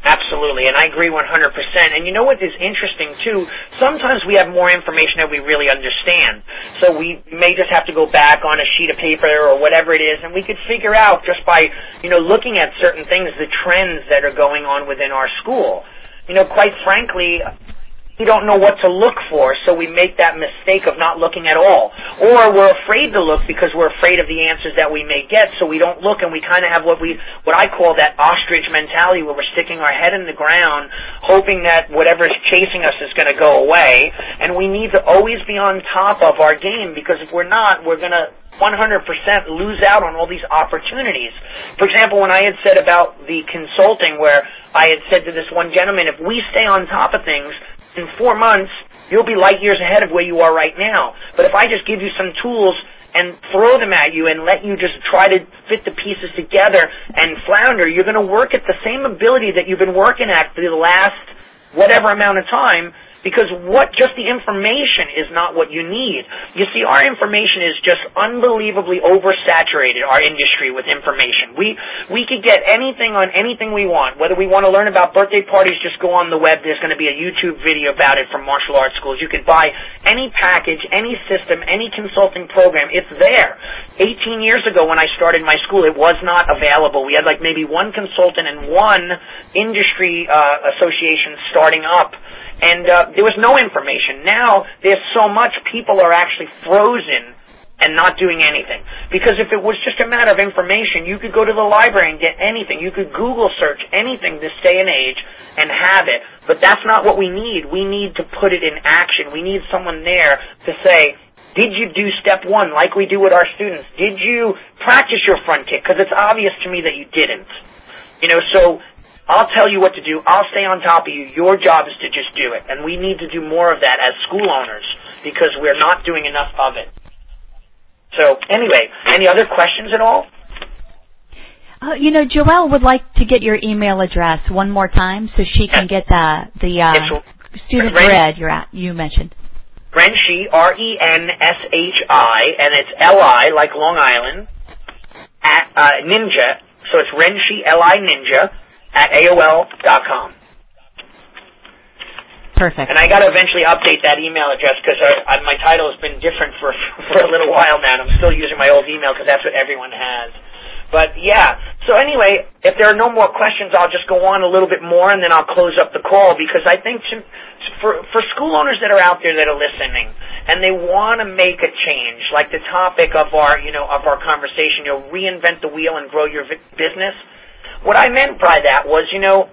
Absolutely, and I agree one hundred percent. And you know what is interesting, too? Sometimes we have more information than we really understand. So we may just have to go back on a sheet of paper or whatever it is, and we could figure out just by, you know, looking at certain things, the trends that are going on within our school. You know, quite frankly, we don't know what to look for, so we make that mistake of not looking at all. Or we're afraid to look because we're afraid of the answers that we may get, so we don't look, and we kind of have what we, what I call that ostrich mentality, where we're sticking our head in the ground, hoping that whatever is chasing us is going to go away. And we need to always be on top of our game, because if we're not, we're going to one hundred percent lose out on all these opportunities. For example, when I had said about the consulting, where I had said to this one gentleman, if we stay on top of things, in four months, you'll be light years ahead of where you are right now. But if I just give you some tools and throw them at you and let you just try to fit the pieces together and flounder, you're going to work at the same ability that you've been working at for the last whatever amount of time, because what just the information is not what you need. You see, our information is just unbelievably oversaturated, our industry, with information. We we could get anything on anything we want. Whether we want to learn about birthday parties, just go on the web. There's going to be a YouTube video about it from martial arts schools. You could buy any package, any system, any consulting program. It's there. eighteen years ago when I started my school, it was not available. We had like maybe one consultant and one industry uh, association starting up. And uh, there was no information. Now there's so much, people are actually frozen and not doing anything. Because if it was just a matter of information, you could go to the library and get anything. You could Google search anything this day and age and have it. But that's not what we need. We need to put it in action. We need someone there to say, did you do step one like we do with our students? Did you practice your front kick? Because it's obvious to me that you didn't. You know, so I'll tell you what to do. I'll stay on top of you. Your job is to just do it. And we need to do more of that as school owners, because we're not doing enough of it. So anyway, any other questions at all? Uh, you know, Joelle would like to get your email address one more time so she can get the the uh, student grid you're at, you mentioned. Renshi, R E N S H I, and it's L I, like Long Island, at uh, Ninja. So it's Renshi, L I Ninja, at A O L dot com. Perfect. And I got to eventually update that email address, because my title has been different for for a little while now, and I'm still using my old email because that's what everyone has. But yeah, so anyway, if there are no more questions, I'll just go on a little bit more, and then I'll close up the call, because I think for for school owners that are out there that are listening and they want to make a change, like the topic of our you know of our conversation, you know, reinvent the wheel and grow your business. What I meant by that was, you know,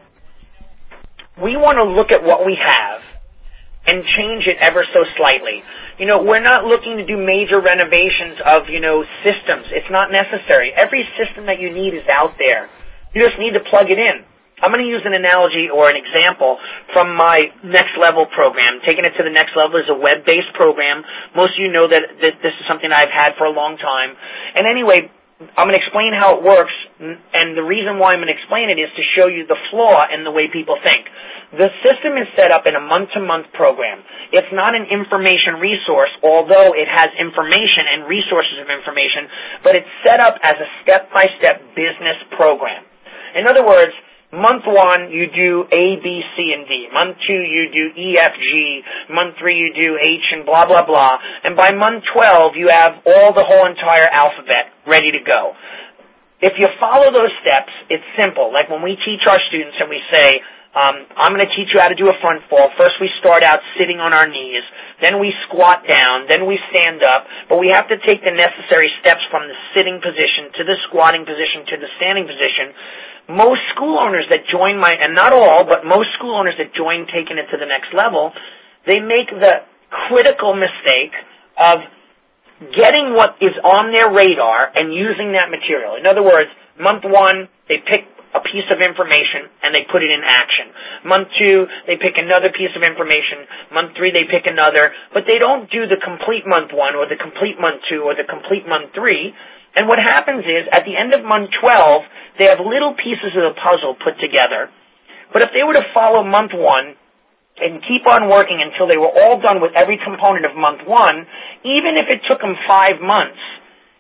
we want to look at what we have and change it ever so slightly. You know, we're not looking to do major renovations of, you know, systems. It's not necessary. Every system that you need is out there. You just need to plug it in. I'm going to use an analogy or an example from my Next Level program. Taking it to the next level is a web-based program. Most of you know that this is something I've had for a long time. And anyway, I'm going to explain how it works, and the reason why I'm going to explain it is to show you the flaw in the way people think. The system is set up in a month-to-month program. It's not an information resource, although it has information and resources of information, but it's set up as a step-by-step business program. In other words, month one, you do A, B, C, and D. Month two, you do E, F, G. Month three, you do H, and blah, blah, blah. And by month twelve, you have all the whole entire alphabet ready to go. If you follow those steps, it's simple. Like when we teach our students and we say, um, I'm going to teach you how to do a front fall. First we start out sitting on our knees. Then we squat down. Then we stand up. But we have to take the necessary steps from the sitting position to the squatting position to the standing position. Most school owners that join my, and not all, but most school owners that join taking it to the next level, they make the critical mistake of getting what is on their radar and using that material. In other words, month one, they pick a piece of information and they put it in action. Month two, they pick another piece of information. Month three, they pick another. But they don't do the complete month one or the complete month two or the complete month three. And what happens is, at the end of month twelve, they have little pieces of the puzzle put together. But if they were to follow month one and keep on working until they were all done with every component of month one, even if it took them five months,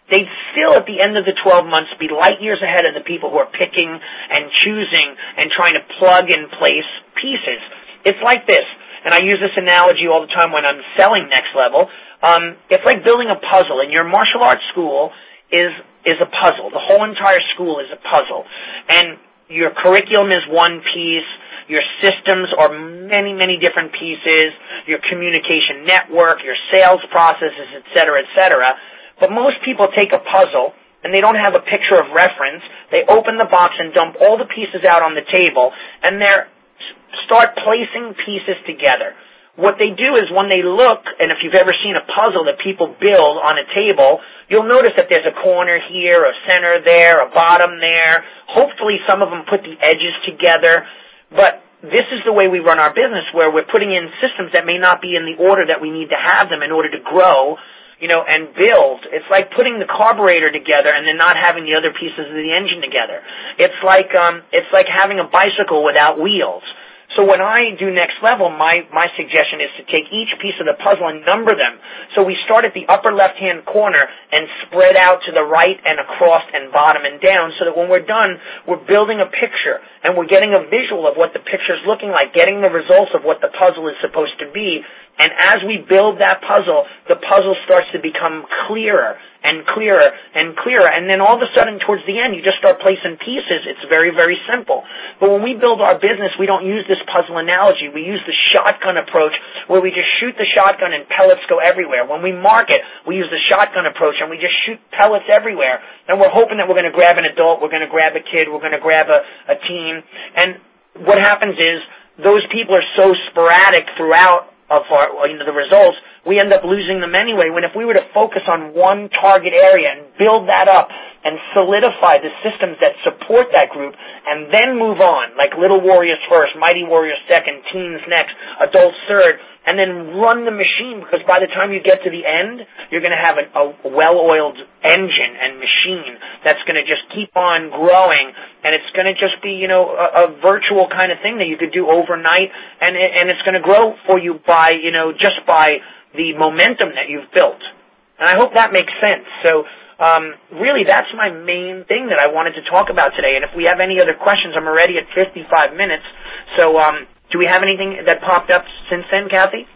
they'd still, at the end of the twelve months, be light years ahead of the people who are picking and choosing and trying to plug and place pieces. It's like this, and I use this analogy all the time when I'm selling Next Level. Um, it's like building a puzzle, and your martial arts school is is a puzzle. The whole entire school is a puzzle. And your curriculum is one piece. Your systems are many, many different pieces. Your communication network, your sales processes, et cetera, et cetera. But most people take a puzzle, and they don't have a picture of reference. They open the box and dump all the pieces out on the table, and they start placing pieces together. What they do is when they look, and if you've ever seen a puzzle that people build on a table, you'll notice that there's a corner here, a center there, a bottom there. Hopefully some of them put the edges together. But this is the way we run our business, where we're putting in systems that may not be in the order that we need to have them in order to grow, you know, and build. It's like putting the carburetor together and then not having the other pieces of the engine together. It's like um, it's like having a bicycle without wheels. So when I do Next Level, my, my suggestion is to take each piece of the puzzle and number them. So we start at the upper left-hand corner and spread out to the right and across and bottom and down, so that when we're done, we're building a picture and we're getting a visual of what the picture's looking like, getting the results of what the puzzle is supposed to be. And as we build that puzzle, the puzzle starts to become clearer and clearer and clearer. And then all of a sudden, towards the end, you just start placing pieces. It's very, very simple. But when we build our business, we don't use this puzzle analogy. We use the shotgun approach, where we just shoot the shotgun and pellets go everywhere. When we market, we use the shotgun approach, and we just shoot pellets everywhere. And we're hoping that we're going to grab an adult, we're going to grab a kid, we're going to grab a, a teen. And what happens is those people are so sporadic throughout of our, you know, the results, we end up losing them anyway, when if we were to focus on one target area and build that up and solidify the systems that support that group and then move on, like Little Warriors first, Mighty Warriors second, Teens next, Adults third, and then run the machine, because by the time you get to the end, you're going to have a, a well-oiled engine and machine that's going to just keep on growing, and it's going to just be, you know, a, a virtual kind of thing that you could do overnight, and, and it's going to grow for you by, you know, just by the momentum that you've built. And I hope that makes sense. So um, really, that's my main thing that I wanted to talk about today. And if we have any other questions, I'm already at fifty-five minutes. So um, do we have anything that popped up since then, Kathy?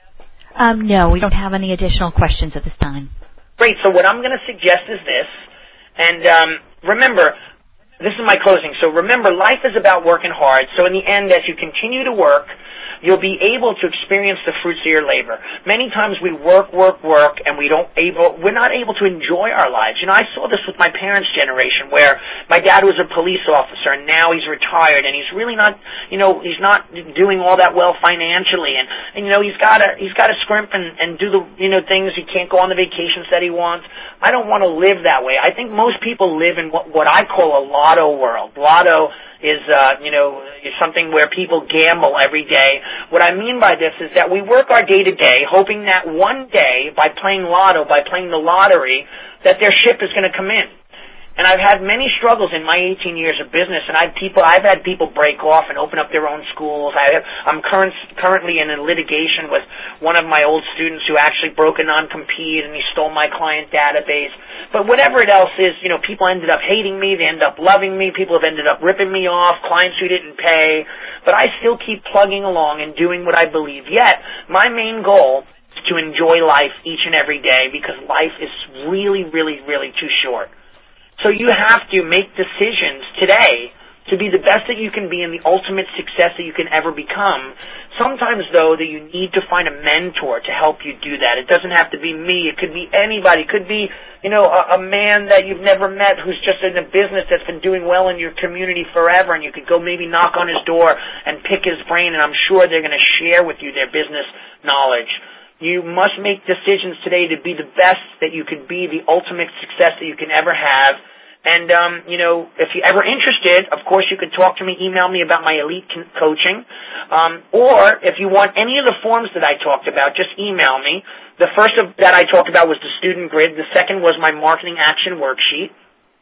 Um, no, we don't have any additional questions at this time. Great. So what I'm going to suggest is this. And um, remember, this is my closing. So remember, life is about working hard. So in the end, as you continue to work, you'll be able to experience the fruits of your labor. Many times we work, work, work, and we don't able, we're not able to enjoy our lives. You know, I saw this with my parents' generation, where my dad was a police officer, and now he's retired, and he's really not, you know, he's not doing all that well financially, and, and you know, he's got to, he's got to scrimp and, and do the, you know, things. He can't go on the vacations that he wants. I don't want to live that way. I think most people live in what, what I call a lotto world. Lotto is, uh, you know, is something where people gamble every day. What I mean by this is that we work our day-to-day hoping that one day, by playing lotto, by playing the lottery, that their ship is going to come in. And I've had many struggles in my eighteen years of business, and I've people I've had people break off and open up their own schools. I have, I'm current, currently in a litigation with one of my old students who actually broke a non-compete, and he stole my client database. But whatever it else is, you know, people ended up hating me, they ended up loving me, people have ended up ripping me off, clients who didn't pay. But I still keep plugging along and doing what I believe. Yet, my main goal is to enjoy life each and every day, because life is really, really, really too short. So you have to make decisions today to be the best that you can be and the ultimate success that you can ever become. Sometimes, though, that you need to find a mentor to help you do that. It doesn't have to be me. It could be anybody. It could be, you know, a, a man that you've never met who's just in a business that's been doing well in your community forever, and you could go maybe knock on his door and pick his brain, and I'm sure they're going to share with you their business knowledge. You must make decisions today to be the best that you could be, the ultimate success that you can ever have. And, um, you know, if you're ever interested, of course, you could talk to me, email me about my elite coaching. Um, or if you want any of the forms that I talked about, just email me. The first of, that I talked about was the student grid. The second was my marketing action worksheet.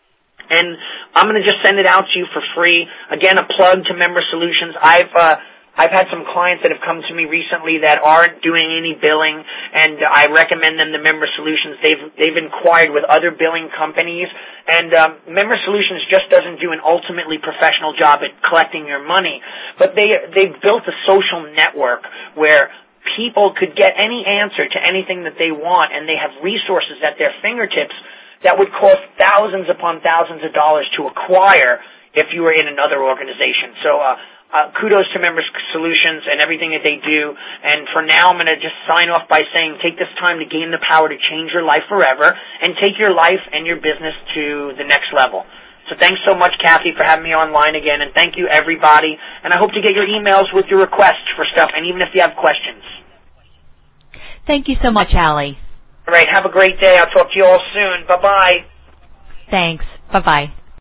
And I'm going to just send it out to you for free. Again, a plug to Member Solutions. I've, uh, I've had some clients that have come to me recently that aren't doing any billing, and I recommend them the Member Solutions. They've they've inquired with other billing companies, and um, Member Solutions just doesn't do an ultimately professional job at collecting your money, but they they've built a social network where people could get any answer to anything that they want, and they have resources at their fingertips that would cost thousands upon thousands of dollars to acquire if you were in another organization. So uh, uh, kudos to Member Solutions and everything that they do. And for now, I'm going to just sign off by saying take this time to gain the power to change your life forever and take your life and your business to the next level. So thanks so much, Kathy, for having me online again, and thank you, everybody. And I hope to get your emails with your requests for stuff, and even if you have questions. Thank you so much, Allie. All right, have a great day. I'll talk to you all soon. Bye-bye. Thanks. Bye-bye.